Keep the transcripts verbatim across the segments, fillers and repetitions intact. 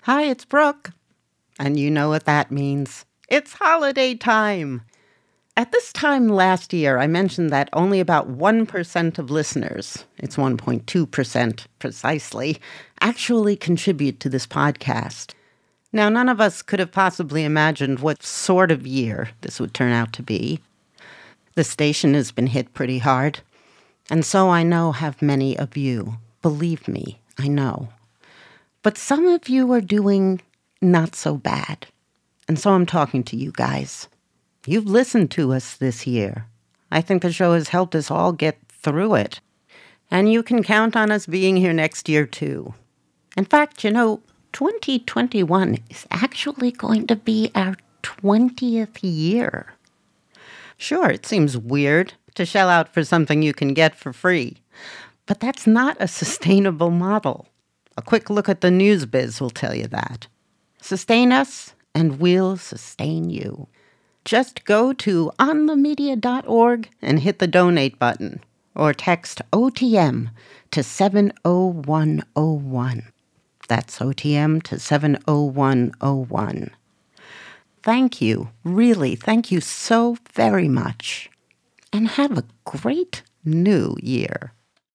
Hi, it's Brooke. And you know what that means. It's holiday time. At this time last year, I mentioned that only about one percent of listeners, it's one point two percent precisely, actually contribute to this podcast. Now, none of us could have possibly imagined what sort of year this would turn out to be. The station has been hit pretty hard, and so I know have many of you. Believe me, I know. But some of you are doing not so bad, and so I'm talking to you guys. You've listened to us this year. I think the show has helped us all get through it. And you can count on us being here next year, too. In fact, you know, twenty twenty-one is actually going to be our twentieth year. Sure, it seems weird to shell out for something you can get for free, but that's not a sustainable model. A quick look at the news biz will tell you that. Sustain us, and we'll sustain you. Just go to on the media dot org and hit the donate button, or text O T M to seven oh one oh one. That's O T M to seven oh one oh one. Thank you, really, thank you so very much. And have a great new year.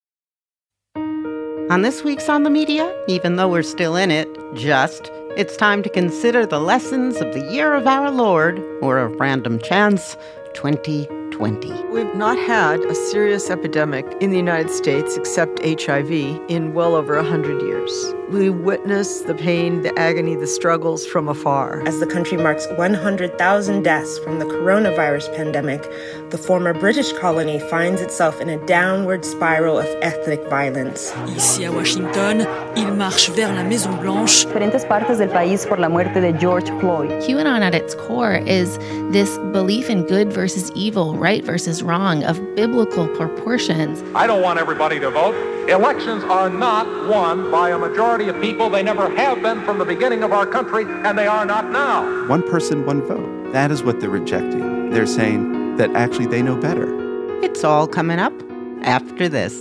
On this week's On the Media, even though we're still in it, just, it's time to consider the lessons of the year of our Lord, or of random chance, twenty twenty. We've not had a serious epidemic in the United States, except H I V, in well over one hundred years. We witness the pain, the agony, the struggles from afar. As the country marks one hundred thousand deaths from the coronavirus pandemic, the former British colony finds itself in a downward spiral of ethnic violence. Ici à Washington, il marche vers la Maison Blanche. Diferentes partes del país por la muerte de George Floyd. QAnon at its core is this belief in good versus evil, right versus wrong, of biblical proportions. I don't want everybody to vote. Elections are not won by a majority of people. They never have been from the beginning of our country, and they are not now. One person, one vote. That is what they're rejecting. They're saying that actually they know better. It's all coming up after this.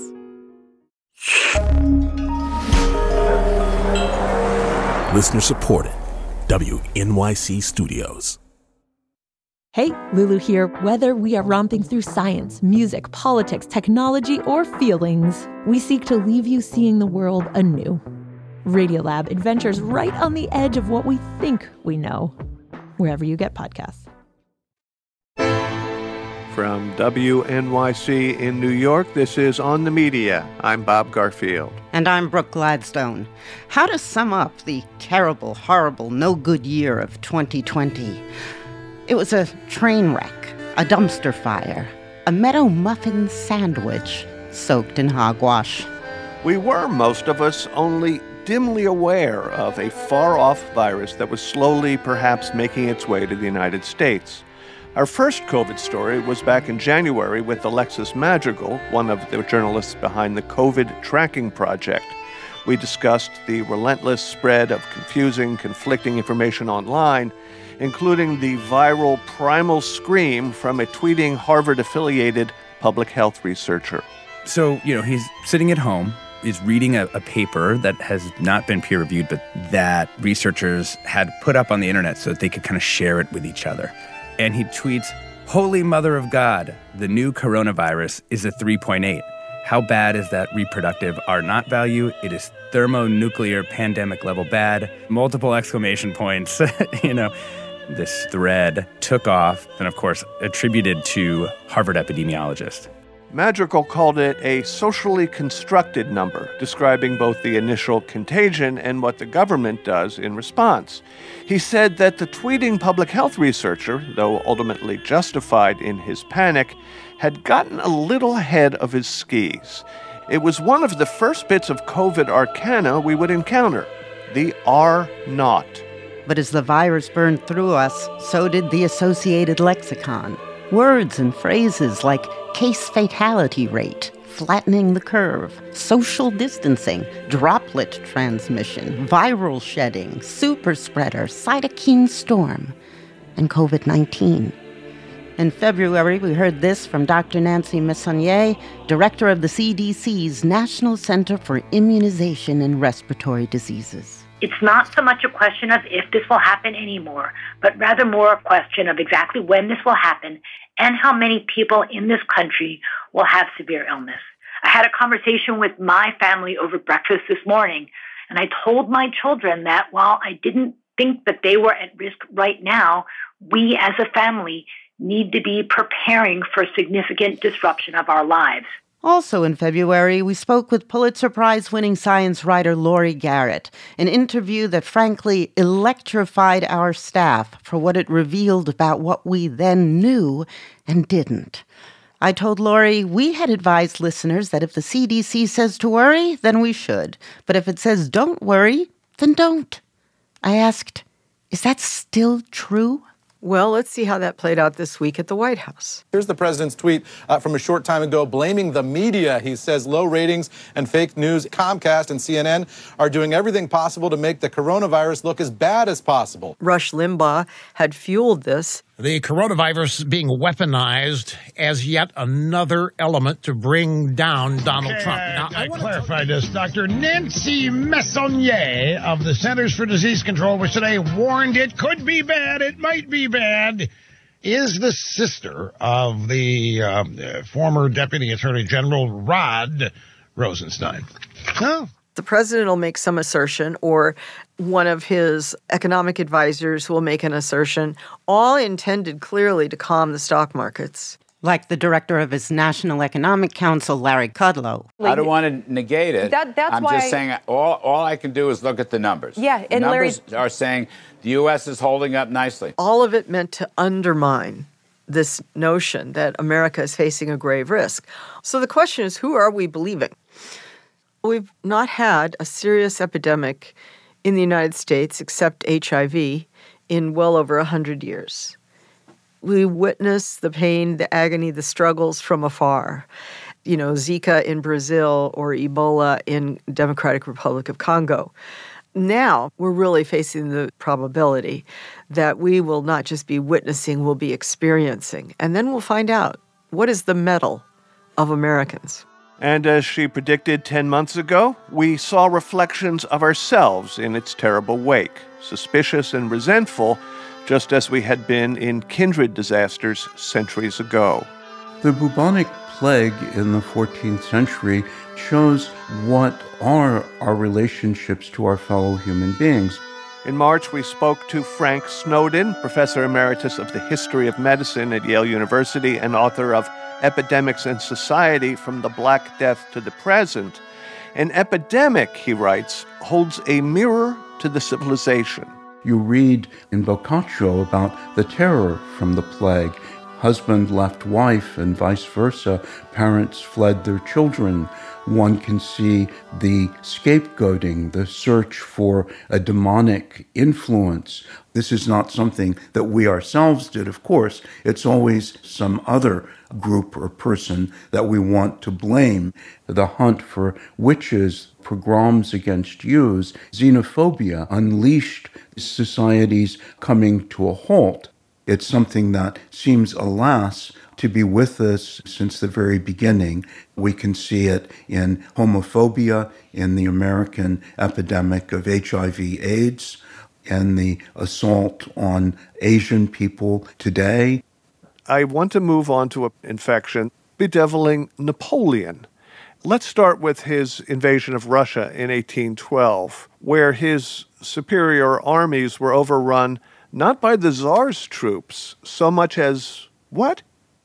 Listener supported. W N Y C Studios. Hey, Lulu here. Whether we are romping through science, music, politics, technology, or feelings, we seek to leave you seeing the world anew. Radiolab adventures right on the edge of what we think we know, wherever you get podcasts. From W N Y C in New York, this is On the Media. I'm Bob Garfield. And I'm Brooke Gladstone. How to sum up the terrible, horrible, no-good year of twenty twenty? It was a train wreck, a dumpster fire, a meadow muffin sandwich soaked in hogwash. We were, most of us, only dimly aware of a far-off virus that was slowly, perhaps, making its way to the United States. Our first COVID story was back in January with Alexis Madrigal, one of the journalists behind the COVID Tracking Project. We discussed the relentless spread of confusing, conflicting information online, including the viral primal scream from a tweeting Harvard-affiliated public health researcher. So, you know, he's sitting at home, he's reading a, a paper that has not been peer-reviewed, but that researchers had put up on the internet so that they could kind of share it with each other. And he tweets, "Holy Mother of God, the new coronavirus is a three point eight. How bad is that reproductive R naught value? It is thermonuclear pandemic level bad." Multiple exclamation points, you know. This thread took off and, of course, attributed to Harvard epidemiologist. Madrigal called it a socially constructed number, describing both the initial contagion and what the government does in response. He said that the tweeting public health researcher, though ultimately justified in his panic, had gotten a little ahead of his skis. It was one of the first bits of COVID arcana we would encounter, the R naught. But as the virus burned through us, so did the associated lexicon. Words and phrases like case fatality rate, flattening the curve, social distancing, droplet transmission, viral shedding, super spreader, cytokine storm, and COVID nineteen. In February, we heard this from Doctor Nancy Messonnier, director of the C D C's National Center for Immunization and Respiratory Diseases. It's not so much a question of if this will happen anymore, but rather more a question of exactly when this will happen and how many people in this country will have severe illness. I had a conversation with my family over breakfast this morning, and I told my children that while I didn't think that they were at risk right now, we as a family need to be preparing for significant disruption of our lives. Also in February, we spoke with Pulitzer Prize-winning science writer Laurie Garrett, an interview that frankly electrified our staff for what it revealed about what we then knew and didn't. I told Laurie we had advised listeners that if the C D C says to worry, then we should. But if it says don't worry, then don't. I asked, is that still true? Well, let's see how that played out this week at the White House. Here's the president's tweet uh, from a short time ago blaming the media. He says low ratings and fake news. Comcast and C N N are doing everything possible to make the coronavirus look as bad as possible. Rush Limbaugh had fueled this. The coronavirus being weaponized as yet another element to bring down Donald okay, Trump. Now, I, I want clarify this. Doctor Nancy Messonnier of the Centers for Disease Control, which today warned it could be bad, it might be bad, is the sister of the um, uh, former Deputy Attorney General Rod Rosenstein. Huh? The president will make some assertion, or one of his economic advisors will make an assertion, all intended clearly to calm the stock markets. Like the director of his National Economic Council, Larry Kudlow. I don't want to negate it. That, that's I'm why just I, saying all, all I can do is look at the numbers. Yeah, and numbers Larry, are saying the U S is holding up nicely. All of it meant to undermine this notion that America is facing a grave risk. So the question is, who are we believing? We've not had a serious epidemic in the United States, except H I V, in well over one hundred years. We witness the pain, the agony, the struggles from afar. You know, Zika in Brazil or Ebola in Democratic Republic of Congo. Now we're really facing the probability that we will not just be witnessing, we'll be experiencing. And then we'll find out, what is the mettle of Americans? And as she predicted ten months ago, we saw reflections of ourselves in its terrible wake, suspicious and resentful, just as we had been in kindred disasters centuries ago. The bubonic plague in the fourteenth century shows what are our relationships to our fellow human beings. In March, we spoke to Frank Snowden, professor emeritus of the history of medicine at Yale University and author of Epidemics and Society from the Black Death to the Present. An epidemic, he writes, holds a mirror to the civilization. You read in Boccaccio about the terror from the plague. Husband left wife and vice versa. Parents fled their children. One can see the scapegoating, the search for a demonic influence. This is not something that we ourselves did, of course. It's always some other group or person that we want to blame. The hunt for witches, pogroms against Jews, xenophobia unleashed societies coming to a halt. It's something that seems, alas, to be with us since the very beginning. We can see it in homophobia, in the American epidemic of H I V AIDS, and the assault on Asian people today. I want to move on to an infection, bedeviling Napoleon. Let's start with his invasion of Russia in eighteen twelve, where his superior armies were overrun not by the Tsar's troops so much as what?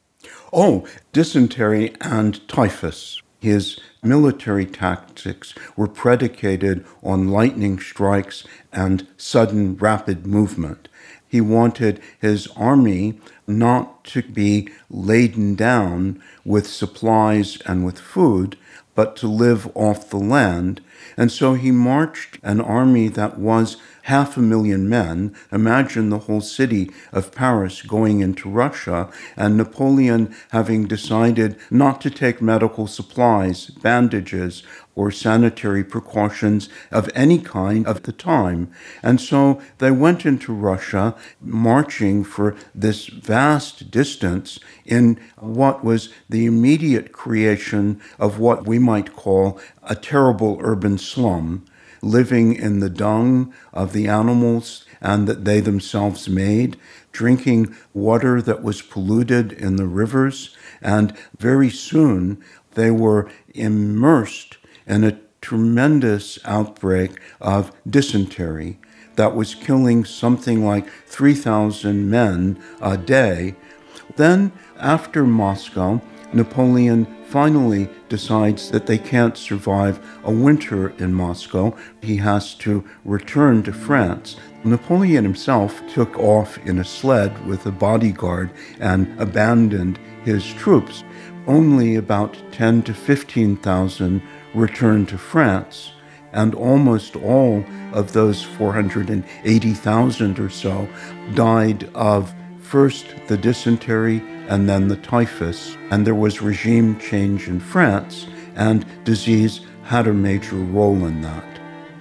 Oh, dysentery and typhus. His military tactics were predicated on lightning strikes and sudden rapid movement. He wanted his army not to be laden down with supplies and with food, but to live off the land. And so he marched an army that was half a million men. Imagine the whole city of Paris going into Russia, and Napoleon having decided not to take medical supplies, bandages, or sanitary precautions of any kind at the time. And so they went into Russia, marching for this vast distance in what was the immediate creation of what we might call a terrible urban slum. living in the dung of the animals and that they themselves made, drinking water that was polluted in the rivers, and very soon they were immersed in a tremendous outbreak of dysentery that was killing something like three thousand men a day. Then, after Moscow, Napoleon finally decides that they can't survive a winter in Moscow. He has to return to France. Napoleon himself took off in a sled with a bodyguard and abandoned his troops. Only about ten to fifteen thousand returned to France, and almost all of those four hundred eighty thousand or so died of first the dysentery and then the typhus. And there was regime change in France, and disease had a major role in that.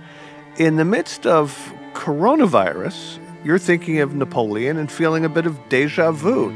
In the midst of coronavirus, you're thinking of Napoleon and feeling a bit of deja vu.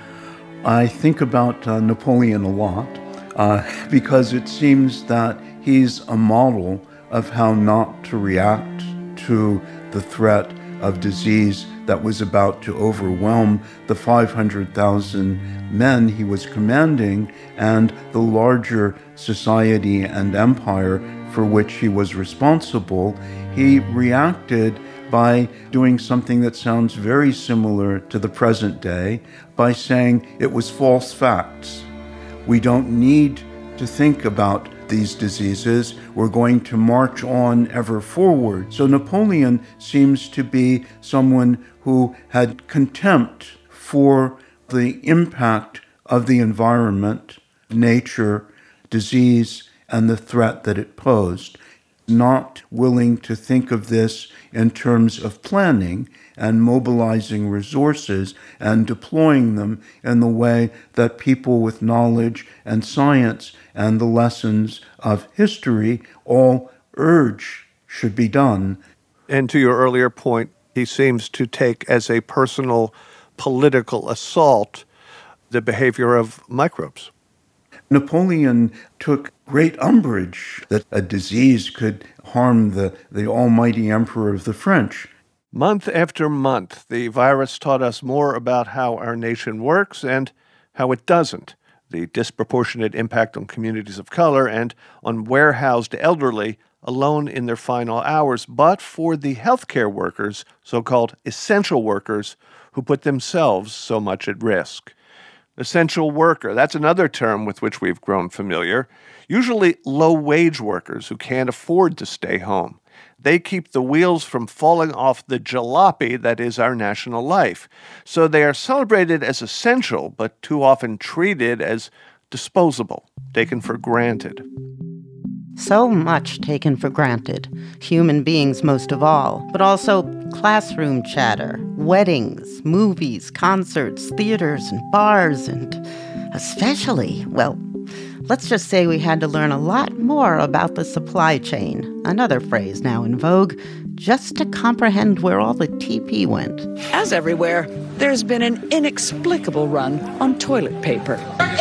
I think about uh, Napoleon a lot uh, because it seems that he's a model of how not to react to the threat of disease that was about to overwhelm the five hundred thousand men he was commanding and the larger society and empire for which he was responsible. He reacted by doing something that sounds very similar to the present day, by saying it was false facts. We don't need to think about these diseases. We're going to march on ever forward. So Napoleon seems to be someone who had contempt for the impact of the environment, nature, disease, and the threat that it posed, not willing to think of this in terms of planning and mobilizing resources and deploying them in the way that people with knowledge and science and the lessons of history all urge should be done. And to your earlier point, he seems to take as a personal political assault the behavior of microbes. Napoleon took great umbrage that a disease could harm the, the almighty emperor of the French. Month after month, the virus taught us more about how our nation works and how it doesn't, the disproportionate impact on communities of color and on warehoused elderly alone in their final hours, but for the healthcare workers, so-called essential workers, who put themselves so much at risk. Essential worker, that's another term with which we've grown familiar. Usually low-wage workers who can't afford to stay home. They keep the wheels from falling off the jalopy that is our national life. So they are celebrated as essential, but too often treated as disposable, taken for granted. So much taken for granted, human beings most of all, but also classroom chatter, weddings, movies, concerts, theaters, and bars, and especially, well, let's just say we had to learn a lot more about the supply chain, another phrase now in vogue, just to comprehend where all the T P went. As everywhere, there's been an inexplicable run on toilet paper.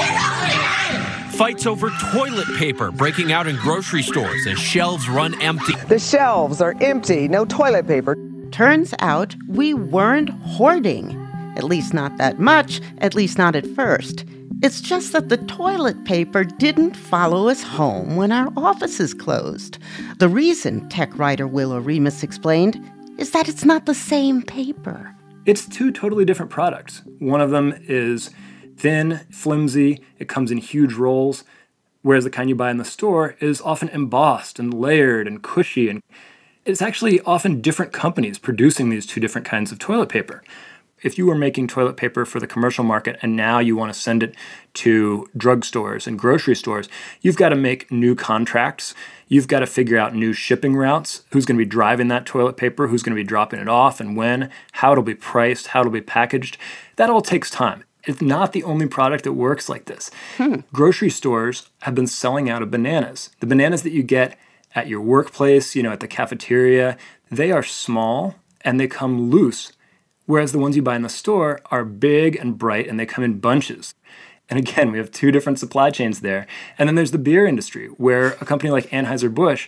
Fights over toilet paper breaking out in grocery stores as shelves run empty. The shelves are empty, no toilet paper. Turns out we weren't hoarding. At least not that much, at least not at first. It's just that the toilet paper didn't follow us home when our offices closed. The reason, tech writer Willow Remus explained, is that it's not the same paper. It's two totally different products. One of them is thin, flimsy, it comes in huge rolls, whereas the kind you buy in the store is often embossed and layered and cushy. And it's actually often different companies producing these two different kinds of toilet paper. If you were making toilet paper for the commercial market and now you want to send it to drugstores and grocery stores, you've got to make new contracts. You've got to figure out new shipping routes, who's going to be driving that toilet paper, who's going to be dropping it off and when, how it'll be priced, how it'll be packaged. That all takes time. It's not the only product that works like this. Hmm. Grocery stores have been selling out of bananas. The bananas that you get at your workplace, you know, at the cafeteria, they are small and they come loose, whereas the ones you buy in the store are big and bright and they come in bunches. And again, we have two different supply chains there. And then there's the beer industry, where a company like Anheuser-Busch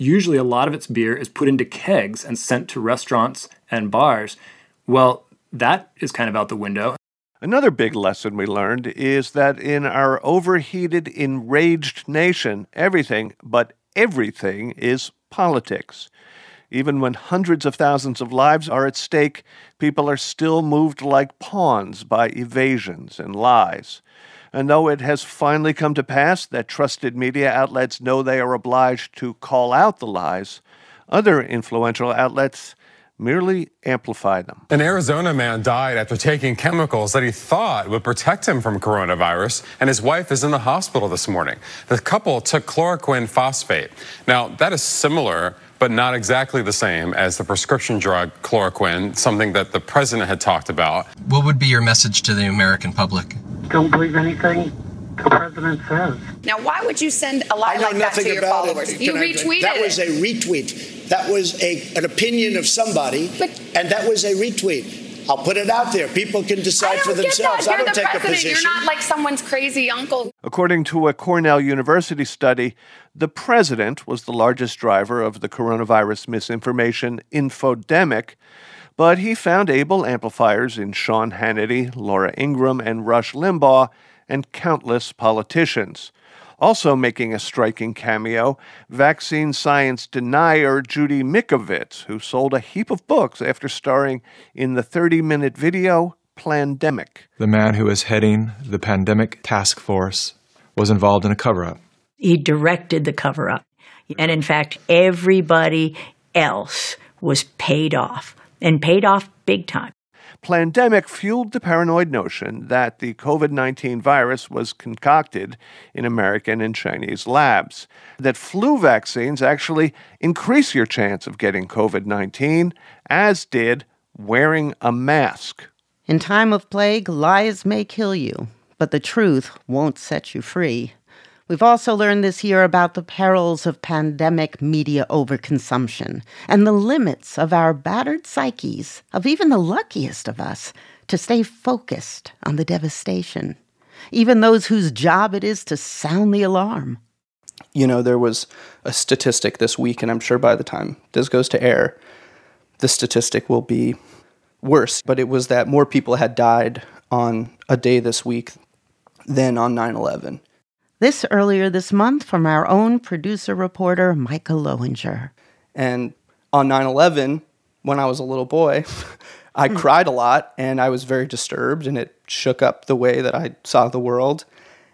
usually a lot of its beer is put into kegs and sent to restaurants and bars. Well, that is kind of out the window. Another big lesson we learned is that in our overheated, enraged nation, everything, but everything, is politics. Even when hundreds of thousands of lives are at stake, people are still moved like pawns by evasions and lies. And though it has finally come to pass that trusted media outlets know they are obliged to call out the lies, other influential outlets merely amplify them. An Arizona man died after taking chemicals that he thought would protect him from coronavirus, and his wife is in the hospital this morning. The couple took chloroquine phosphate. Now, that is similar, but not exactly the same as the prescription drug chloroquine, something that the president had talked about. What would be your message to the American public? Don't believe anything the president says. Now, why would you send a lie like that to your followers? It. You I, retweeted That it. was a retweet. That was a an opinion of somebody, but, and that was a retweet. I'll put it out there. People can decide for themselves. You're I don't the take president. a position. You're not like someone's crazy uncle. According to a Cornell University study, the president was the largest driver of the coronavirus misinformation infodemic, but he found able amplifiers in Sean Hannity, Laura Ingraham, and Rush Limbaugh, and countless politicians. Also making a striking cameo, vaccine science denier Judy Mikovits, who sold a heap of books after starring in the thirty-minute video Plandemic. The man who is heading the pandemic task force was involved in a cover-up. He directed the cover-up. And in fact, everybody else was paid off, and paid off big time. Plandemic fueled the paranoid notion that the COVID nineteen virus was concocted in American and Chinese labs, that flu vaccines actually increase your chance of getting COVID nineteen, as did wearing a mask. In time of plague, lies may kill you, but the truth won't set you free. We've also learned this year about the perils of pandemic media overconsumption and the limits of our battered psyches, of even the luckiest of us, to stay focused on the devastation, even those whose job it is to sound the alarm. You know, there was a statistic this week, and I'm sure by the time this goes to air, the statistic will be worse, but it was that more people had died on a day this week than on nine eleven. This earlier this month from our own producer-reporter, Micah Lowinger. And on nine eleven, when I was a little boy, I mm. cried a lot, and I was very disturbed, and it shook up the way that I saw the world.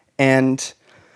And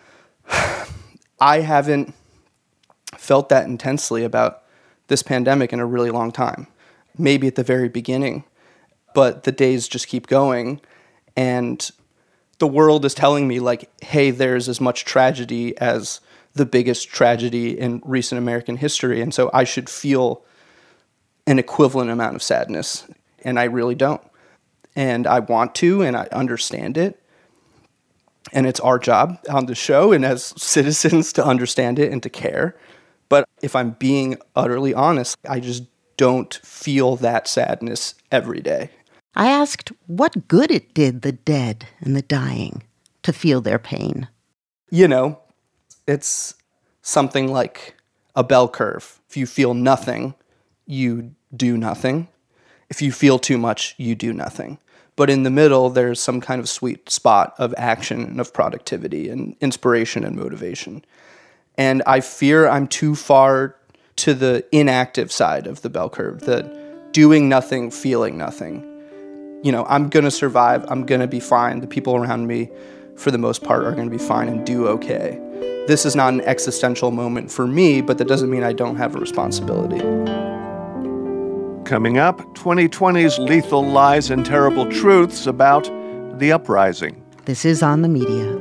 I haven't felt that intensely about this pandemic in a really long time. Maybe at the very beginning, but the days just keep going, and the world is telling me, like, hey, there's as much tragedy as the biggest tragedy in recent American history, and so I should feel an equivalent amount of sadness, and I really don't. And I want to, and I understand it, and it's our job on the show and as citizens to understand it and to care. But if I'm being utterly honest, I just don't feel that sadness every day. I asked what good it did the dead and the dying to feel their pain. You know, it's something like a bell curve. If you feel nothing, you do nothing. If you feel too much, you do nothing. But in the middle, there's some kind of sweet spot of action and of productivity and inspiration and motivation. And I fear I'm too far to the inactive side of the bell curve, the doing nothing, feeling nothing. You know, I'm going to survive. I'm going to be fine. The people around me, for the most part, are going to be fine and do okay. This is not an existential moment for me, but that doesn't mean I don't have a responsibility. Coming up, twenty twenty's lethal lies and terrible truths about the uprising. This is On the Media.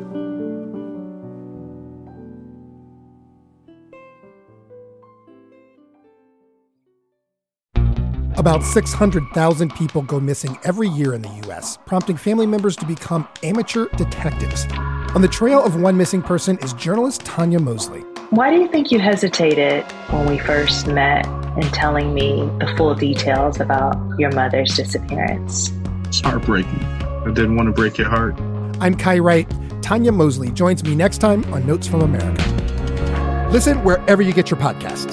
About six hundred thousand people go missing every year in the U S, prompting family members to become amateur detectives. On the trail of one missing person is journalist Tanya Mosley. Why do you think you hesitated when we first met in telling me the full details about your mother's disappearance? It's heartbreaking. I didn't want to break your heart. I'm Kai Wright. Tanya Mosley joins me next time on Notes from America. Listen wherever you get your podcasts.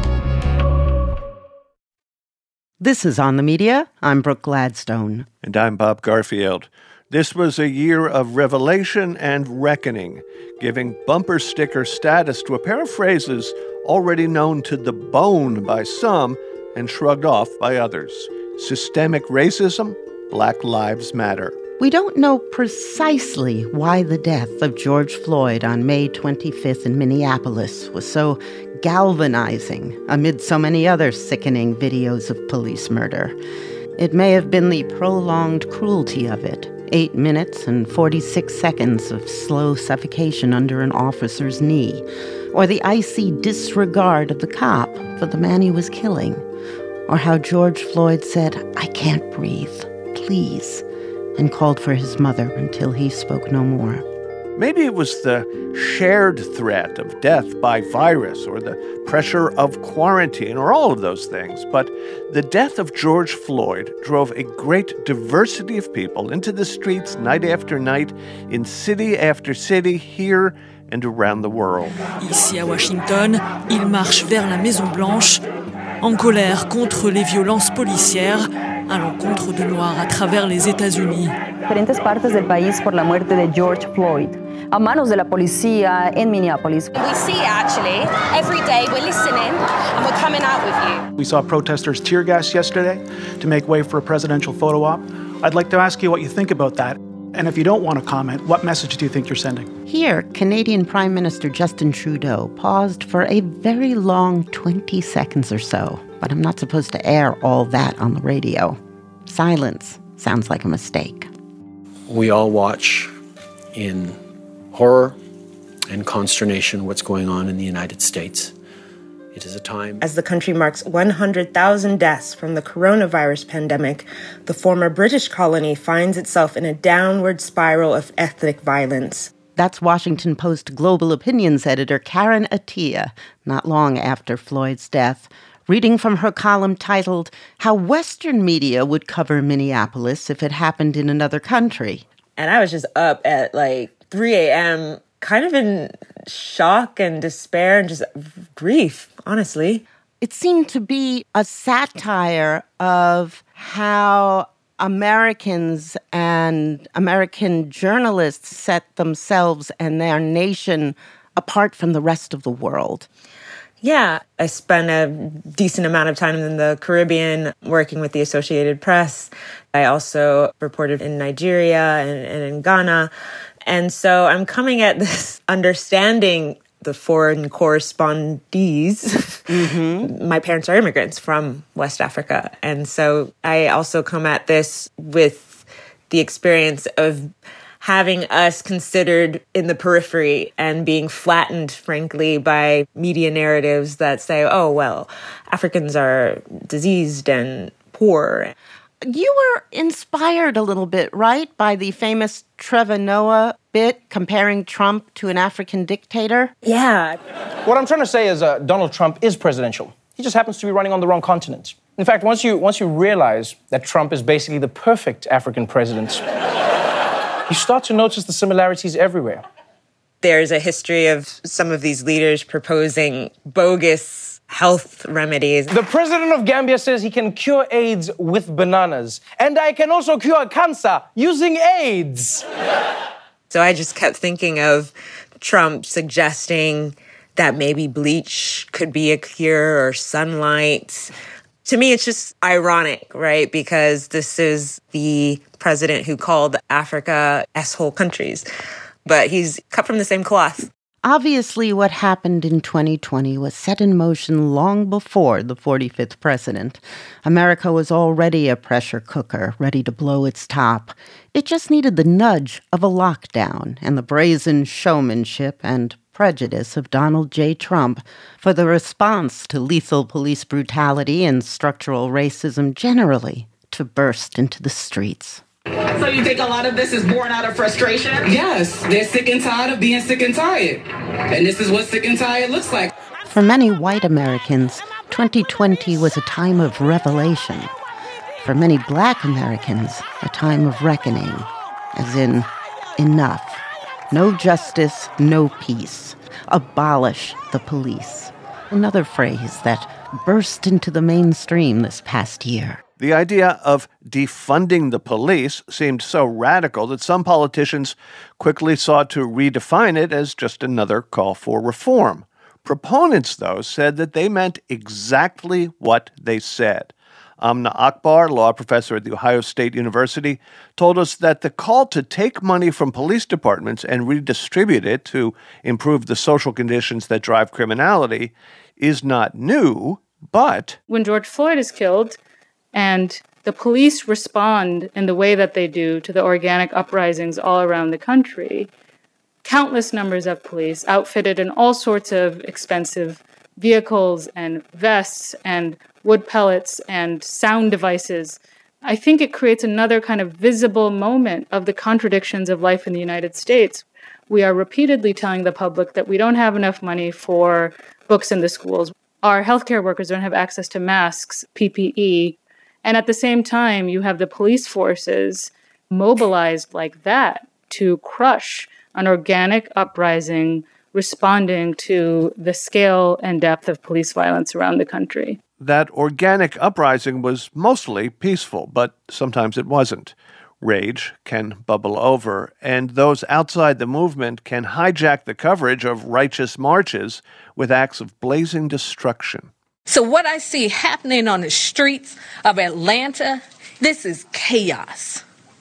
This is On the Media. I'm Brooke Gladstone. And I'm Bob Garfield. This was a year of revelation and reckoning, giving bumper sticker status to a pair of phrases already known to the bone by some and shrugged off by others. Systemic racism, Black Lives Matter. We don't know precisely why the death of George Floyd on May twenty-fifth in Minneapolis was so galvanizing amid so many other sickening videos of police murder. It may have been the prolonged cruelty of it. Eight minutes and forty-six seconds of slow suffocation under an officer's knee, or the icy disregard of the cop for the man he was killing, or how George Floyd said, "I can't breathe, please," and called for his mother until he spoke no more. Maybe it was the shared threat of death by virus or the pressure of quarantine or all of those things. But the death of George Floyd drove a great diversity of people into the streets night after night in city after city here and around the world. Ici à Washington, il marche vers la Maison-Blanche en colère contre les violences policières à l'encontre de Noirs à travers les États-Unis. Diferentes partes del país por la muerte de George Floyd, a manos de la policía en Minneapolis. We see actually, every day we're listening and we're coming out with you. We saw protesters tear gas yesterday to make way for a presidential photo op. I'd like to ask you what you think about that. And if you don't want to comment, what message do you think you're sending? Here, Canadian Prime Minister Justin Trudeau paused for a very long twenty seconds or so, but I'm not supposed to air all that on the radio. Silence sounds like a mistake. We all watch in horror and consternation what's going on in the United States. It is a time. As the country marks one hundred thousand deaths from the coronavirus pandemic, the former British colony finds itself in a downward spiral of ethnic violence. That's Washington Post global opinions editor Karen Attiah, not long after Floyd's death, reading from her column titled, "How Western Media Would Cover Minneapolis If It Happened in Another Country." And I was just up at like three a.m., kind of in shock and despair and just grief, honestly. It seemed to be a satire of how Americans and American journalists set themselves and their nation apart from the rest of the world. Yeah, I spent a decent amount of time in the Caribbean working with the Associated Press. I also reported in Nigeria and, and in Ghana. And so I'm coming at this understanding the foreign correspondees. Mm-hmm. My parents are immigrants from West Africa. And so I also come at this with the experience of having us considered in the periphery and being flattened, frankly, by media narratives that say, oh, well, Africans are diseased and poor. You were inspired a little bit, right, by the famous Trevor Noah bit comparing Trump to an African dictator? Yeah. What I'm trying to say is uh, Donald Trump is presidential. He just happens to be running on the wrong continent. In fact, once you once you realize that Trump is basically the perfect African president, you start to notice the similarities everywhere. There's a history of some of these leaders proposing bogus health remedies. The president of Gambia says he can cure AIDS with bananas. And I can also cure cancer using AIDS. So I just kept thinking of Trump suggesting that maybe bleach could be a cure or sunlight. To me, it's just ironic, right? Because this is the president who called Africa S-hole countries. But he's cut from the same cloth. Obviously, what happened in twenty twenty was set in motion long before the forty-fifth president. America was already a pressure cooker, ready to blow its top. It just needed the nudge of a lockdown and the brazen showmanship and prejudice of Donald J. Trump for the response to lethal police brutality and structural racism generally to burst into the streets. So you think a lot of this is born out of frustration? Yes, they're sick and tired of being sick and tired. And this is what sick and tired looks like. For many white Americans, twenty twenty was a time of revelation. For many black Americans, a time of reckoning, as in, enough. No justice, no peace. Abolish the police. Another phrase that burst into the mainstream this past year. The idea of defunding the police seemed so radical that some politicians quickly sought to redefine it as just another call for reform. Proponents, though, said that they meant exactly what they said. Amna Akbar, law professor at The Ohio State University, told us that the call to take money from police departments and redistribute it to improve the social conditions that drive criminality is not new, but... When George Floyd is killed and the police respond in the way that they do to the organic uprisings all around the country, countless numbers of police outfitted in all sorts of expensive vehicles and vests and wood pellets and sound devices, I think it creates another kind of visible moment of the contradictions of life in the United States. We are repeatedly telling the public that we don't have enough money for books in the schools. Our healthcare workers don't have access to masks, P P E. And at the same time, you have the police forces mobilized like that to crush an organic uprising responding to the scale and depth of police violence around the country. That organic uprising was mostly peaceful, but sometimes it wasn't. Rage can bubble over, and those outside the movement can hijack the coverage of righteous marches with acts of blazing destruction. So what I see happening on the streets of Atlanta, this is chaos.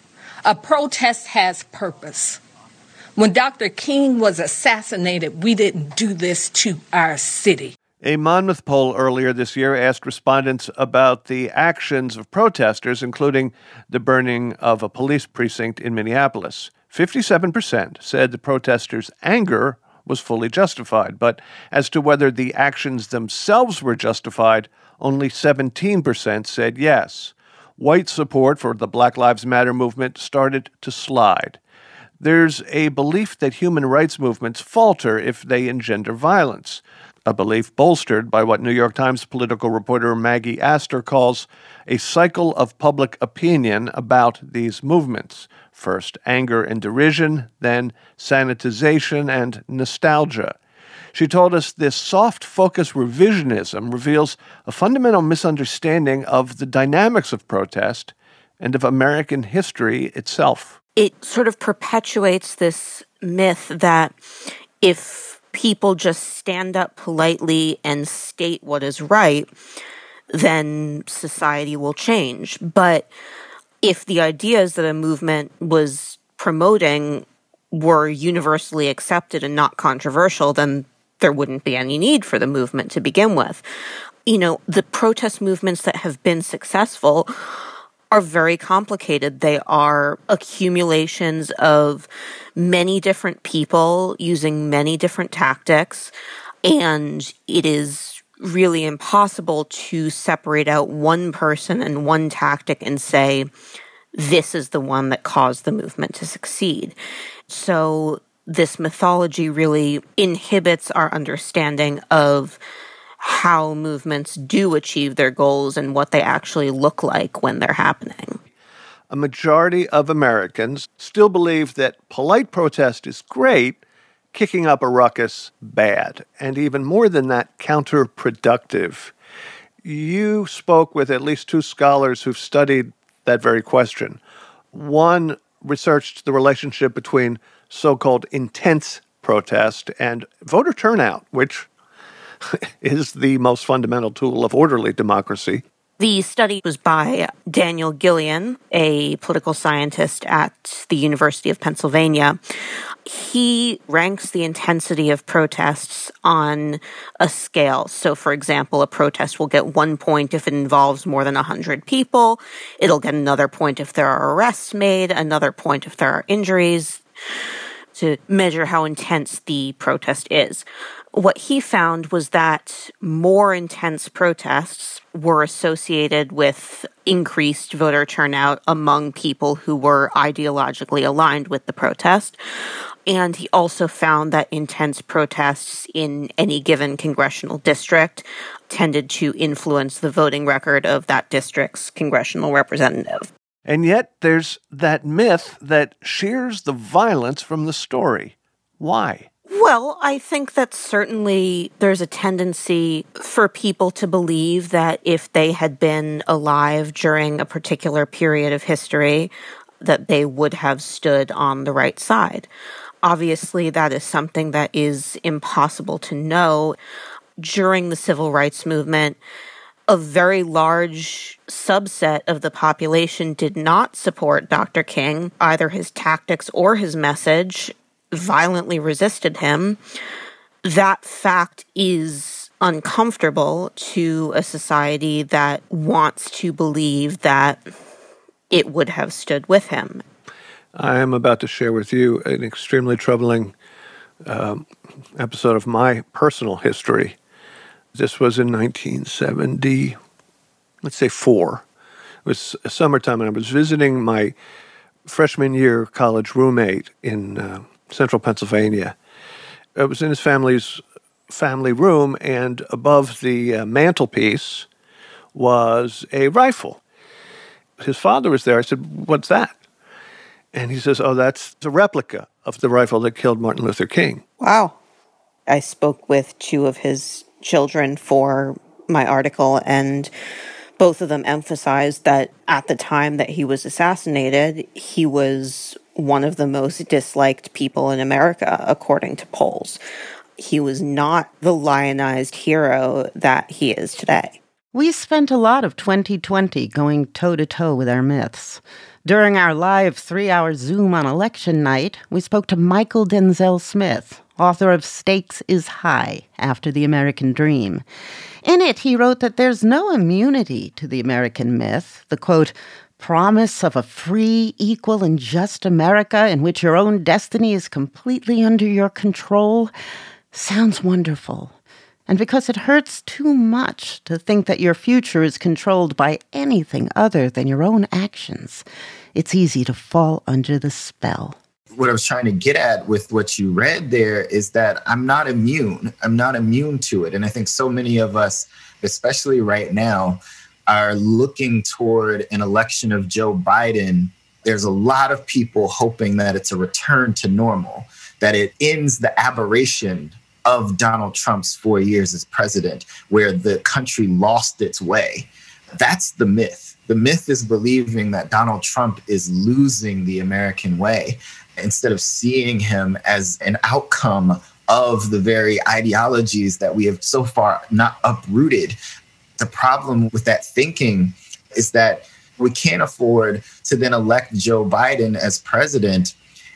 A protest has purpose. When Doctor King was assassinated, we didn't do this to our city. A Monmouth poll earlier this year asked respondents about the actions of protesters, including the burning of a police precinct in Minneapolis. fifty-seven percent said the protesters' anger was fully justified, but as to whether the actions themselves were justified, only seventeen percent said yes. White support for the Black Lives Matter movement started to slide. There's a belief that human rights movements falter if they engender violence, a belief bolstered by what New York Times political reporter Maggie Astor calls a cycle of public opinion about these movements. First anger and derision, then sanitization and nostalgia. She told us this soft-focus revisionism reveals a fundamental misunderstanding of the dynamics of protest and of American history itself. It sort of perpetuates this myth that if people just stand up politely and state what is right, then society will change. But if the ideas that a movement was promoting were universally accepted and not controversial, then there wouldn't be any need for the movement to begin with. You know, the protest movements that have been successful are very complicated. They are accumulations of many different people using many different tactics, and it is really impossible to separate out one person and one tactic and say, this is the one that caused the movement to succeed. So this mythology really inhibits our understanding of how movements do achieve their goals and what they actually look like when they're happening. A majority of Americans still believe that polite protest is great, kicking up a ruckus bad, and even more than that, counterproductive. You spoke with at least two scholars who've studied that very question. One researched the relationship between so-called intense protest and voter turnout, which is the most fundamental tool of orderly democracy. The study was by Daniel Gillian, a political scientist at the University of Pennsylvania. He ranks the intensity of protests on a scale. So, for example, a protest will get one point if it involves more than one hundred people. It'll get another point if there are arrests made, another point if there are injuries, to measure how intense the protest is. What he found was that more intense protests were associated with increased voter turnout among people who were ideologically aligned with the protest. And he also found that intense protests in any given congressional district tended to influence the voting record of that district's congressional representative. And yet there's that myth that shears the violence from the story. Why? Well, I think that certainly there's a tendency for people to believe that if they had been alive during a particular period of history, that they would have stood on the right side. Obviously, that is something that is impossible to know. During the civil rights movement, a very large subset of the population did not support Doctor King, either his tactics or his message, violently resisted him. That fact is uncomfortable to a society that wants to believe that it would have stood with him. I am about to share with you an extremely troubling um, episode of my personal history. This was in nineteen seventy, let's say four. It was summertime, and I was visiting my freshman year college roommate in uh, central Pennsylvania. I was in his family's family room, and above the uh, mantelpiece was a rifle. His father was there. I said, "What's that?" And he says, "Oh, that's a replica of the rifle that killed Martin Luther King." Wow. I spoke with two of his children for my article, and both of them emphasized that at the time that he was assassinated, he was one of the most disliked people in America, according to polls. He was not the lionized hero that he is today. We spent a lot of twenty twenty going toe-to-toe with our myths. During our live three-hour Zoom on election night, we spoke to Michael Denzel Smith, author of Stakes is High, After the American Dream. In it, he wrote that there's no immunity to the American myth, the, quote, promise of a free, equal, and just America in which your own destiny is completely under your control. Sounds wonderful. And because it hurts too much to think that your future is controlled by anything other than your own actions, it's easy to fall under the spell. What I was trying to get at with what you read there is that I'm not immune. I'm not immune to it. And I think so many of us, especially right now, are looking toward an election of Joe Biden. There's a lot of people hoping that it's a return to normal, that it ends the aberration of Donald Trump's four years as president, where the country lost its way. That's the myth. The myth is believing that Donald Trump is losing the American way instead of seeing him as an outcome of the very ideologies that we have so far not uprooted. The problem with that thinking is that we can't afford to then elect Joe Biden as president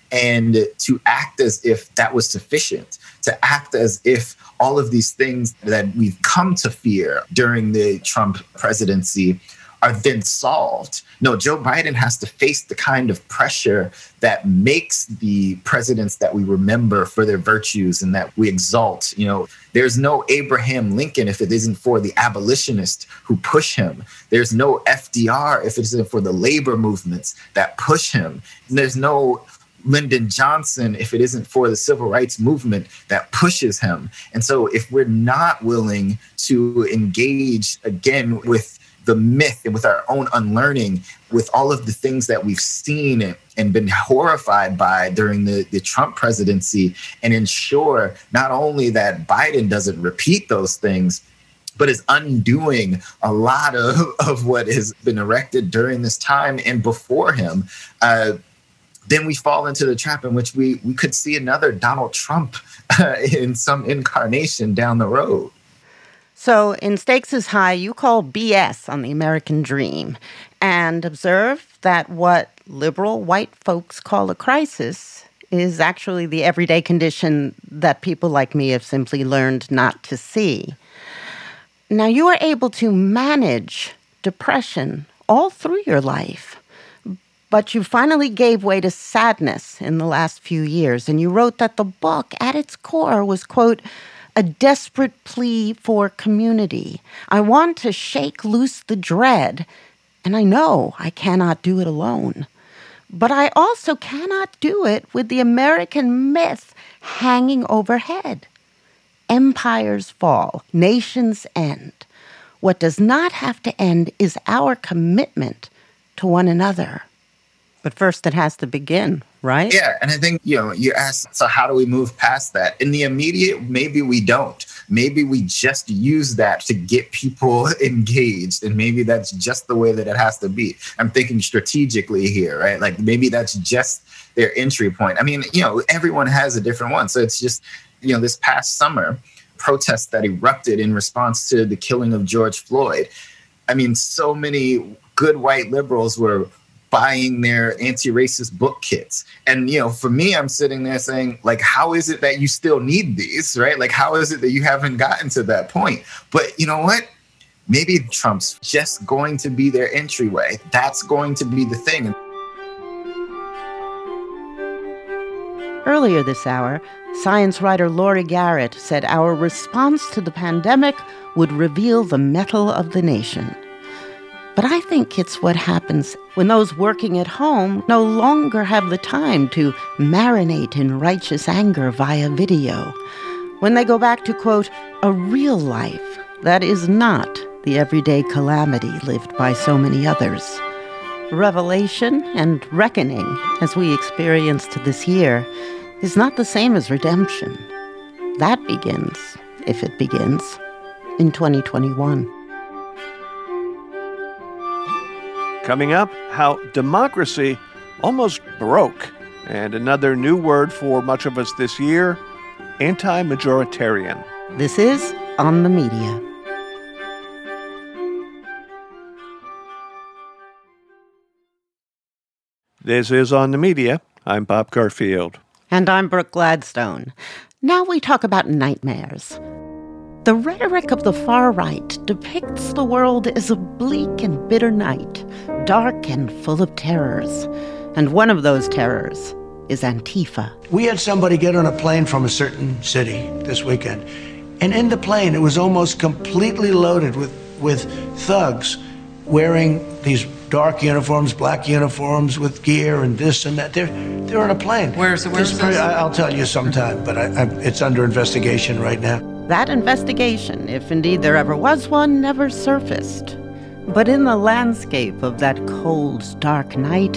and to act as if that was sufficient, to act as if all of these things that we've come to fear during the Trump presidency are then solved. No, Joe Biden has to face the kind of pressure that makes the presidents that we remember for their virtues and that we exalt. You know, there's no Abraham Lincoln if it isn't for the abolitionists who push him. There's no F D R if it isn't for the labor movements that push him. And there's no Lyndon Johnson if it isn't for the civil rights movement that pushes him. And so if we're not willing to engage again with the myth and with our own unlearning, with all of the things that we've seen and been horrified by during the, the Trump presidency, and ensure not only that Biden doesn't repeat those things, but is undoing a lot of, of what has been erected during this time and before him, uh, then we fall into the trap in which we, we could see another Donald Trump uh, in some incarnation down the road. So in Stakes is High, you call B S on the American dream and observe that what liberal white folks call a crisis is actually the everyday condition that people like me have simply learned not to see. Now, you are able to manage depression all through your life, but you finally gave way to sadness in the last few years, and you wrote that the book at its core was, quote, a desperate plea for community. I want to shake loose the dread, and I know I cannot do it alone. But I also cannot do it with the American myth hanging overhead. Empires fall, nations end. What does not have to end is our commitment to one another. But first it has to begin, right? Yeah, and I think, you know, you asked, so how do we move past that? In the immediate, maybe we don't. Maybe we just use that to get people engaged, and maybe that's just the way that it has to be. I'm thinking strategically here, right? Like maybe that's just their entry point. I mean, you know, everyone has a different one. So it's just, you know, this past summer, protests that erupted in response to the killing of George Floyd. I mean, so many good white liberals were buying their anti-racist book kits. And, you know, for me, I'm sitting there saying, like, how is it that you still need these, right? Like, how is it that you haven't gotten to that point? But you know what? Maybe Trump's just going to be their entryway. That's going to be the thing. Earlier this hour, science writer Laurie Garrett said our response to the pandemic would reveal the mettle of the nation. But I think it's what happens when those working at home no longer have the time to marinate in righteous anger via video. When they go back to, quote, a real life that is not the everyday calamity lived by so many others. Revelation and reckoning, as we experienced this year, is not the same as redemption. That begins, if it begins, in twenty twenty-one. Coming up, how democracy almost broke. And another new word for much of us this year, anti-majoritarian. This is On the Media. This is On the Media. I'm Bob Garfield. And I'm Brooke Gladstone. Now we talk about nightmares. The rhetoric of the far right depicts the world as a bleak and bitter night, dark and full of terrors. And one of those terrors is Antifa. We had somebody get on a plane from a certain city this weekend. And in the plane, it was almost completely loaded with, with thugs wearing these dark uniforms, black uniforms with gear and this and that. They're, they're on a plane. Where's the where's pretty, I, I'll tell you sometime, but I, I, it's under investigation right now. That investigation, if indeed there ever was one, never surfaced. But in the landscape of that cold, dark night,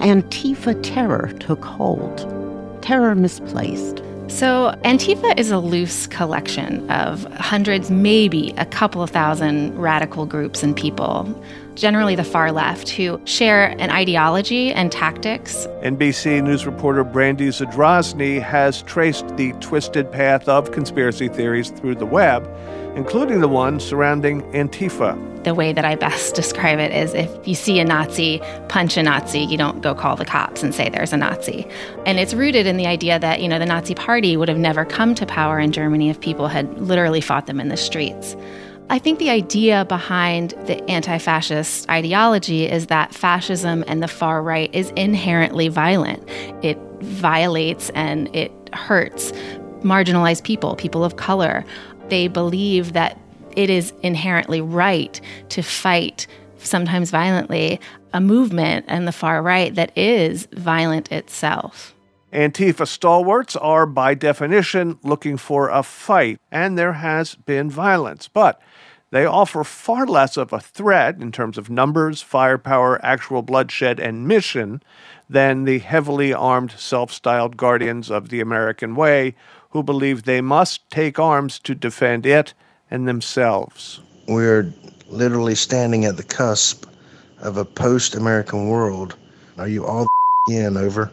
Antifa terror took hold. Terror misplaced. So Antifa is a loose collection of hundreds, maybe a couple of thousand radical groups and people, generally the far left, who share an ideology and tactics. N B C News reporter Brandy Zadrozny has traced the twisted path of conspiracy theories through the web, including the one surrounding Antifa. The way that I best describe it is if you see a Nazi punch a Nazi, you don't go call the cops and say there's a Nazi. And it's rooted in the idea that, you know, the Nazi Party would have never come to power in Germany if people had literally fought them in the streets. I think the idea behind the anti-fascist ideology is that fascism and the far right is inherently violent. It violates and it hurts marginalized people, people of color. They believe that it is inherently right to fight, sometimes violently, a movement in the far right that is violent itself. Antifa stalwarts are, by definition, looking for a fight, and there has been violence. But they offer far less of a threat in terms of numbers, firepower, actual bloodshed, and mission than the heavily armed, self-styled guardians of the American way who believe they must take arms to defend it and themselves. We're literally standing at the cusp of a post-American world. Are you all in? Over?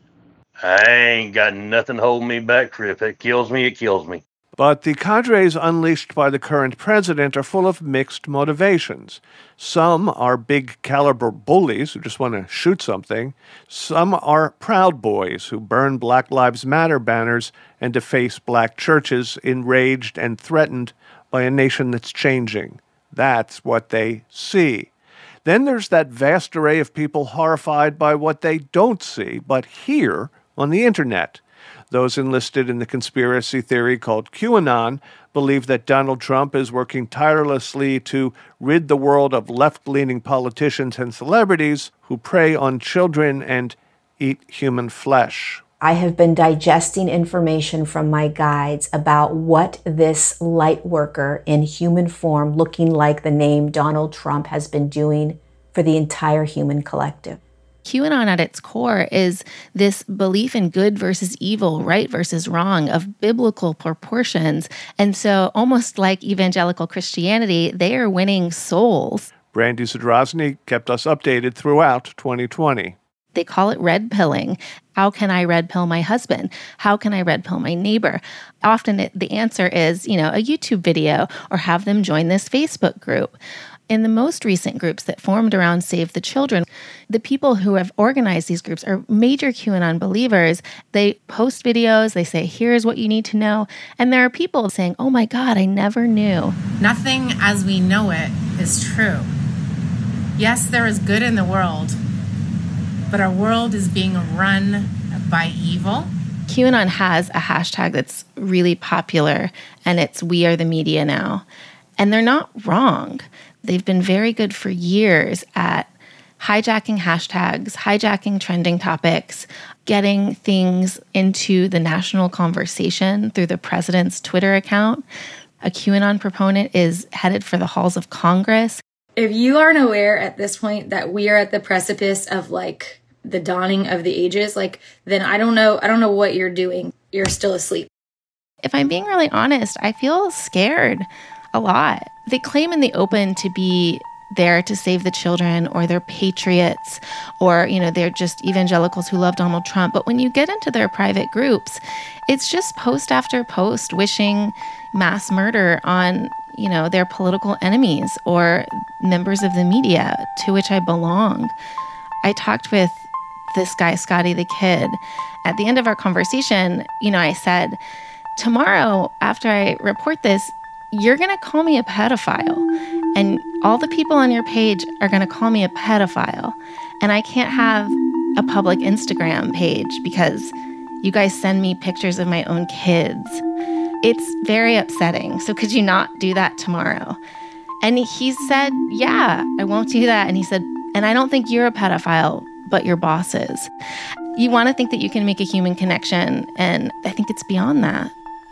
I ain't got nothing holding me back, Trip. If it kills me, it kills me. But the cadres unleashed by the current president are full of mixed motivations. Some are big-caliber bullies who just want to shoot something. Some are Proud Boys who burn Black Lives Matter banners and deface black churches, enraged and threatened by a nation that's changing. That's what they see. Then there's that vast array of people horrified by what they don't see, but hear on the internet. Those enlisted in the conspiracy theory called QAnon believe that Donald Trump is working tirelessly to rid the world of left-leaning politicians and celebrities who prey on children and eat human flesh. I have been digesting information from my guides about what this light worker in human form looking like the name Donald Trump has been doing for the entire human collective. QAnon at its core is this belief in good versus evil, right versus wrong, of biblical proportions. And so almost like evangelical Christianity, they are winning souls. Brandy Zadrozny kept us updated throughout twenty twenty. They call it red pilling. How can I red pill my husband? How can I red pill my neighbor? Often it, the answer is, you know, a YouTube video or have them join this Facebook group. In the most recent groups that formed around Save the Children, the people who have organized these groups are major QAnon believers. They post videos, they say, here's what you need to know. And there are people saying, oh my God, I never knew. Nothing as we know it is true. Yes, there is good in the world, but our world is being run by evil. QAnon has a hashtag that's really popular, and it's We Are the Media now. And they're not wrong. They've been very good for years at hijacking hashtags, hijacking trending topics, getting things into the national conversation through the president's Twitter account. A QAnon proponent is headed for the halls of Congress. If you aren't aware at this point that we are at the precipice of like the dawning of the ages, like then I don't know, I don't know what you're doing. You're still asleep. If I'm being really honest, I feel scared a lot. They claim in the open to be there to save the children, or they're patriots, or, you know, they're just evangelicals who love Donald Trump. But when you get into their private groups, it's just post after post wishing mass murder on, you know, their political enemies or members of the media to which I belong. I talked with this guy, Scotty the Kid. At the end of our conversation, you know, I said, tomorrow after I report this, you're going to call me a pedophile, and all the people on your page are going to call me a pedophile, and I can't have a public Instagram page because you guys send me pictures of my own kids. It's very upsetting. So could you not do that tomorrow? And he said, yeah, I won't do that. And he said, and I don't think you're a pedophile, but your boss is. You want to think that you can make a human connection, and I think it's beyond that.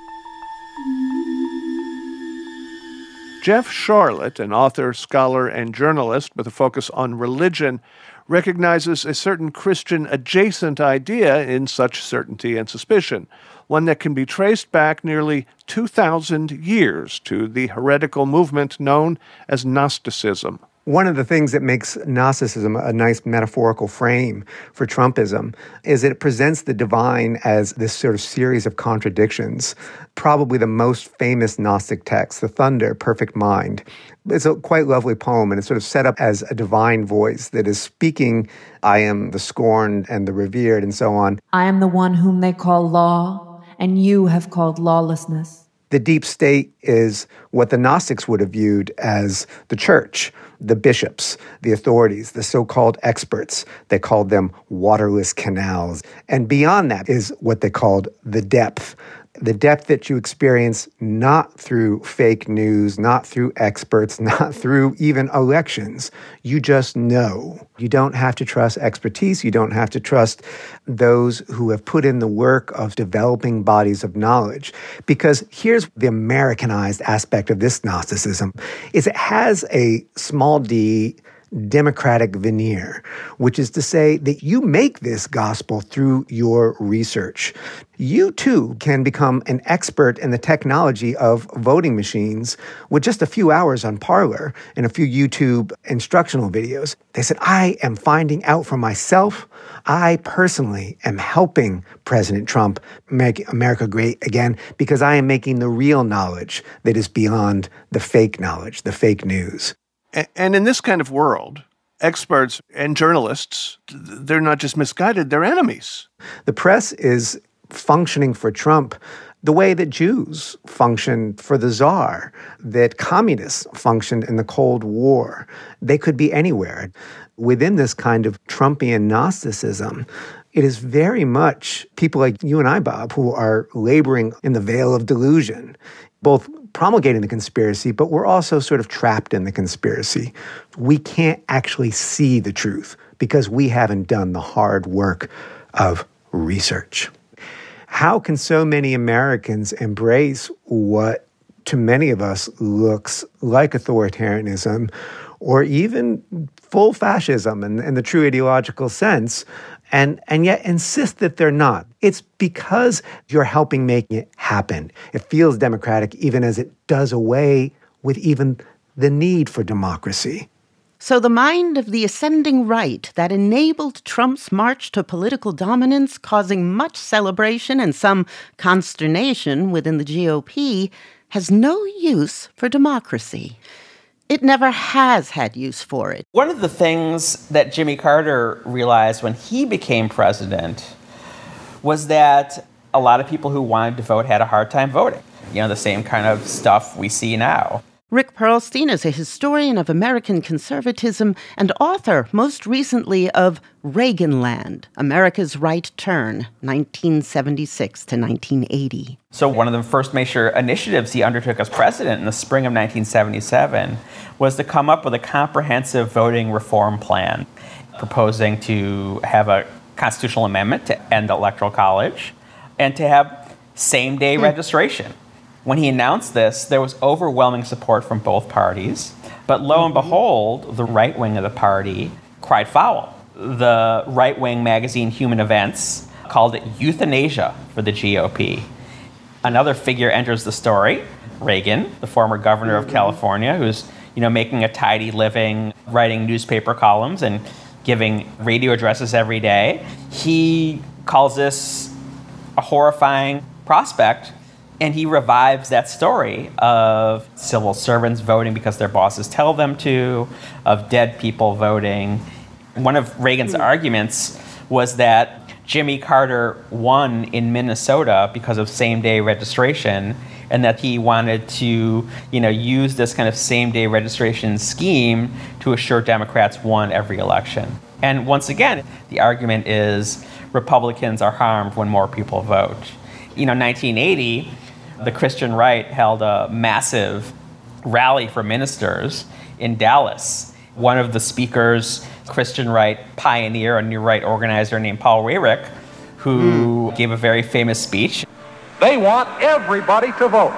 Jeff Sharlet, an author, scholar, and journalist with a focus on religion, recognizes a certain Christian-adjacent idea in such certainty and suspicion, one that can be traced back nearly two thousand years to the heretical movement known as Gnosticism. One of the things that makes Gnosticism a nice metaphorical frame for Trumpism is that it presents the divine as this sort of series of contradictions. Probably the most famous Gnostic text, The Thunder, Perfect Mind. It's a quite lovely poem, and it's sort of set up as a divine voice that is speaking, I am the scorned and the revered, and so on. I am the one whom they call law, and you have called lawlessness. The deep state is what the Gnostics would have viewed as the church, the bishops, the authorities, the so-called experts. They called them waterless canals. And beyond that is what they called the depth. The depth that you experience not through fake news, not through experts, not through even elections. You just know. You don't have to trust expertise. You don't have to trust those who have put in the work of developing bodies of knowledge. Because here's the Americanized aspect of this Gnosticism, is it has a small d democratic veneer, which is to say that you make this gospel through your research. You, too, can become an expert in the technology of voting machines with just a few hours on Parler and a few YouTube instructional videos. They said, I am finding out for myself. I personally am helping President Trump make America great again because I am making the real knowledge that is beyond the fake knowledge, the fake news. And in this kind of world, experts and journalists, they're not just misguided, they're enemies. The press is functioning for Trump the way that Jews functioned for the Tsar, that communists functioned in the Cold War. They could be anywhere. Within this kind of Trumpian Gnosticism, it is very much people like you and I, Bob, who are laboring in the veil of delusion, both promulgating the conspiracy, but we're also sort of trapped in the conspiracy. We can't actually see the truth because we haven't done the hard work of research. How can so many Americans embrace what to many of us looks like authoritarianism or even full fascism in, in the true ideological sense, and, and yet insist that they're not. It's because you're helping make it happen. It feels democratic even as it does away with even the need for democracy. So the mind of the ascending right that enabled Trump's march to political dominance, causing much celebration and some consternation within the G O P, has no use for democracy. It never has had use for it. One of the things that Jimmy Carter realized when he became president was that a lot of people who wanted to vote had a hard time voting. You know, the same kind of stuff we see now. Rick Perlstein is a historian of American conservatism and author, most recently, of Reaganland, America's Right Turn, nineteen seventy-six to nineteen eighty. So one of the first major initiatives he undertook as president in the spring of nineteen seventy-seven was to come up with a comprehensive voting reform plan, proposing to have a constitutional amendment to end the Electoral College and to have same-day hmm. registration. When he announced this, there was overwhelming support from both parties. But lo and behold, the right wing of the party cried foul. The right-wing magazine Human Events called it euthanasia for the G O P. Another figure enters the story, Reagan, the former governor of California, who's you know making a tidy living, writing newspaper columns and giving radio addresses every day. He calls this a horrifying prospect. And he revives that story of civil servants voting because their bosses tell them to, of dead people voting. One of Reagan's mm. arguments was that Jimmy Carter won in Minnesota because of same-day registration, and that he wanted to, you know, use this kind of same-day registration scheme to assure Democrats won every election. And once again, the argument is Republicans are harmed when more people vote. You know, nineteen eighty, the Christian right held a massive rally for ministers in Dallas. One of the speakers, Christian right pioneer, a new right organizer named Paul Weyrich, who mm. gave a very famous speech. They want everybody to vote.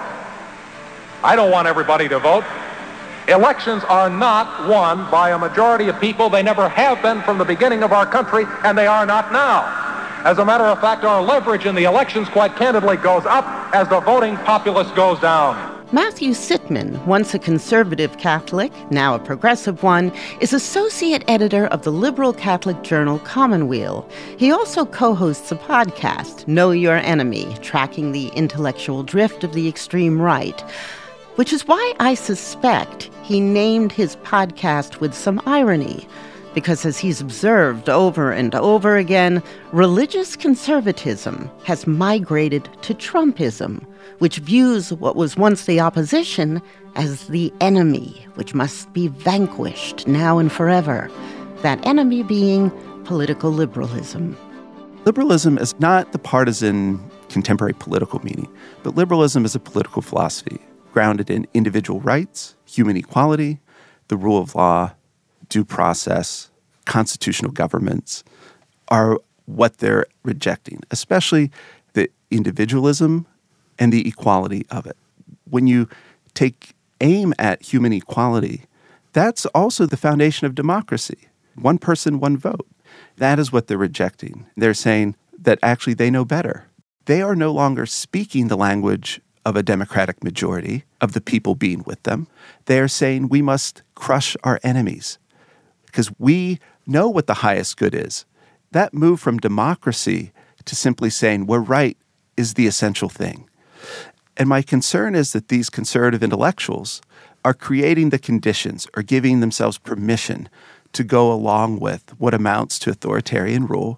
I don't want everybody to vote. Elections are not won by a majority of people. They never have been from the beginning of our country, and they are not now. As a matter of fact, our leverage in the elections, quite candidly, goes up as the voting populace goes down. Matthew Sitman, once a conservative Catholic, now a progressive one, is associate editor of the liberal Catholic journal Commonweal. He also co-hosts a podcast, Know Your Enemy, tracking the intellectual drift of the extreme right, which is why I suspect he named his podcast with some irony. Because as he's observed over and over again, religious conservatism has migrated to Trumpism, which views what was once the opposition as the enemy, which must be vanquished now and forever. That enemy being political liberalism. Liberalism is not the partisan contemporary political meaning, but liberalism is a political philosophy grounded in individual rights, human equality, the rule of law, due process, constitutional governments are what they're rejecting, especially the individualism and the equality of it. When you take aim at human equality, that's also the foundation of democracy. One person, one vote. That is what they're rejecting. They're saying that actually they know better. They are no longer speaking the language of a democratic majority, of the people being with them. They are saying we must crush our enemies because we know what the highest good is. That move from democracy to simply saying we're right is the essential thing. And my concern is that these conservative intellectuals are creating the conditions or giving themselves permission to go along with what amounts to authoritarian rule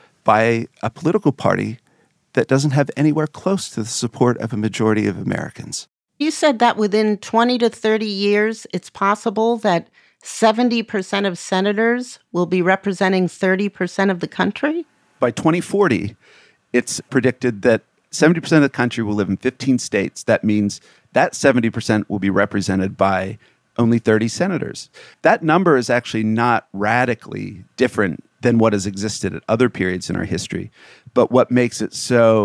by a political party that doesn't have anywhere close to the support of a majority of Americans. You said that within twenty to thirty years, it's possible that seventy percent of senators will be representing thirty percent of the country? By twenty forty, it's predicted that seventy percent of the country will live in fifteen states. That means that seventy percent will be represented by only thirty senators. That number is actually not radically different than what has existed at other periods in our history. But what makes it so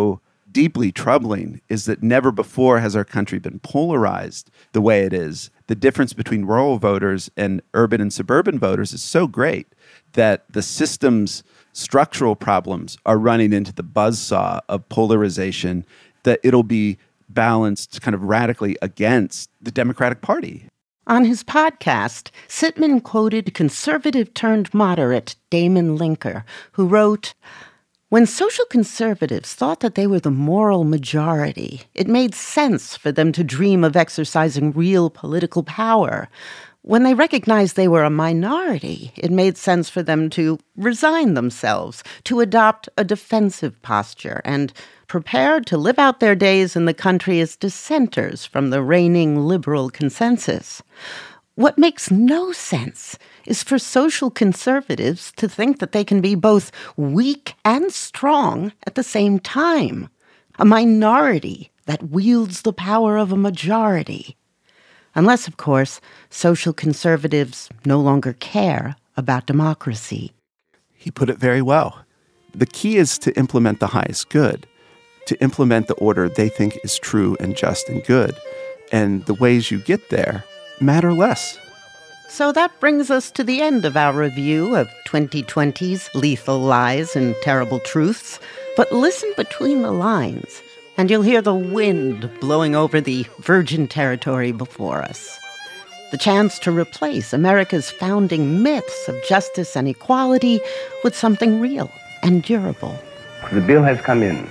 deeply troubling is that never before has our country been polarized the way it is. The difference between rural voters and urban and suburban voters is so great that the system's structural problems are running into the buzzsaw of polarization that it'll be balanced kind of radically against the Democratic Party. On his podcast, Sitman quoted conservative-turned-moderate Damon Linker, who wrote, "When social conservatives thought that they were the moral majority, it made sense for them to dream of exercising real political power. When they recognized they were a minority, it made sense for them to resign themselves, to adopt a defensive posture, and prepared to live out their days in the country as dissenters from the reigning liberal consensus. What makes no sense is for social conservatives to think that they can be both weak and strong at the same time, a minority that wields the power of a majority. Unless, of course, social conservatives no longer care about democracy." He put it very well. The key is to implement the highest good, to implement the order they think is true and just and good. And the ways you get there matter less. So that brings us to the end of our review of twenty twenty's Lethal Lies and Terrible Truths. But listen between the lines, and you'll hear the wind blowing over the virgin territory before us. The chance to replace America's founding myths of justice and equality with something real and durable. The bill has come in.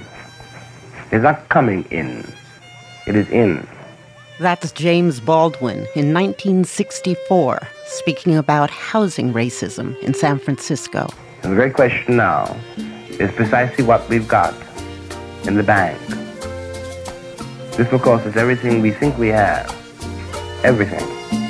It's not coming in. It is in. That's James Baldwin in nineteen sixty-four, speaking about housing racism in San Francisco. And the great question now is precisely what we've got in the bank. This will cost us everything we think we have. Everything.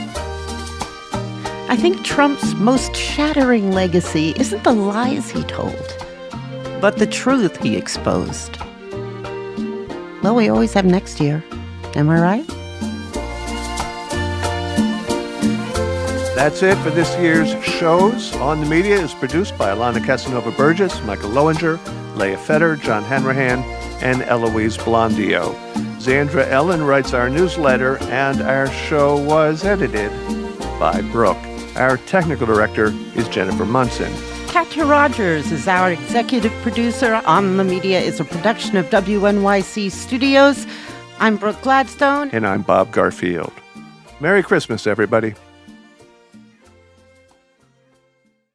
I think Trump's most shattering legacy isn't the lies he told, but the truth he exposed. Well, we always have next year. Am I right? That's it for this year's shows. On the Media is produced by Alana Casanova-Burgess, Michael Lowinger, Leah Fetter, John Hanrahan, and Eloise Blondio. Zandra Ellen writes our newsletter, and our show was edited by Brooke. Our technical director is Jennifer Munson. Katya Rogers is our executive producer. On the Media is a production of W N Y C Studios. I'm Brooke Gladstone. And I'm Bob Garfield. Merry Christmas, everybody.